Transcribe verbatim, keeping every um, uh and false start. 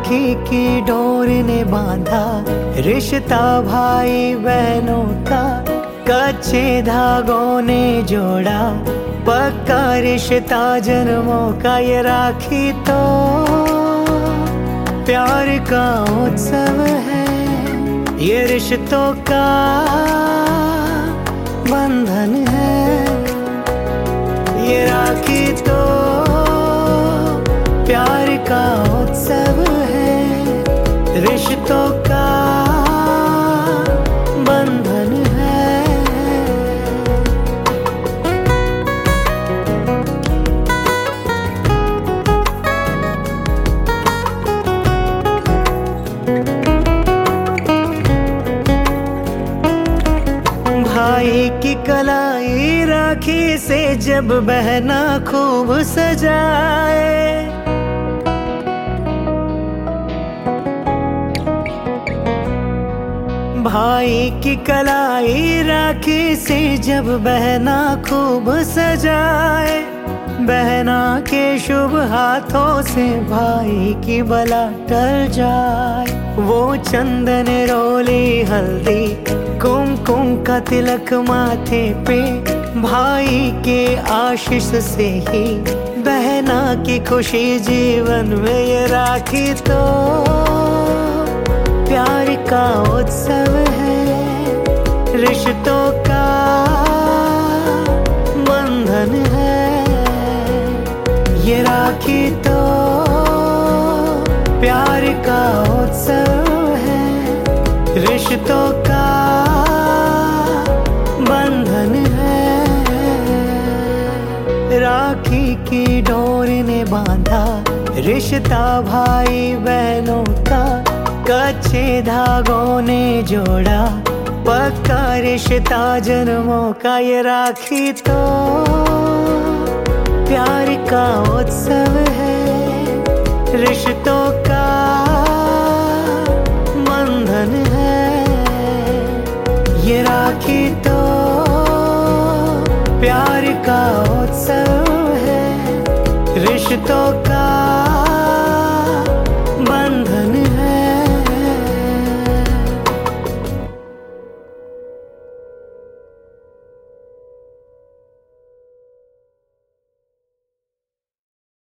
राखी की डोर ने बांधा रिश्ता भाई बहनों का, कच्चे धागों ने जोड़ा पक्का रिश्ता जन्मों का। ये राखी तो प्यार का उत्सव है, ये रिश्तों का बंधन है। ये राखी तो प्यार का उत्सव है, रिश्तों का बंधन है। भाई की कलाई राखी से जब बहना खूब सजाए, भाई की कलाई राखी से जब बहना खूब सजाए, बहना के शुभ हाथों से भाई की बला टल जाए। वो चंदन रोली हल्दी कुमकुम का तिलक माथे पे, भाई के आशीष से ही बहना की खुशी जीवन में। ये राखी तो प्यार का उत्सव है, रिश्तों का बंधन है। ये राखी तो प्यार का उत्सव है, रिश्तों का बंधन है। राखी की डोर ने बांधा रिश्ता भाई बहनों का, कच्चे धागों ने जोड़ा पक्का रिश्ता जन्मों का। ये राखी तो प्यार का उत्सव है, रिश्तों का बंधन है। ये राखी तो प्यार का उत्सव है, रिश्तों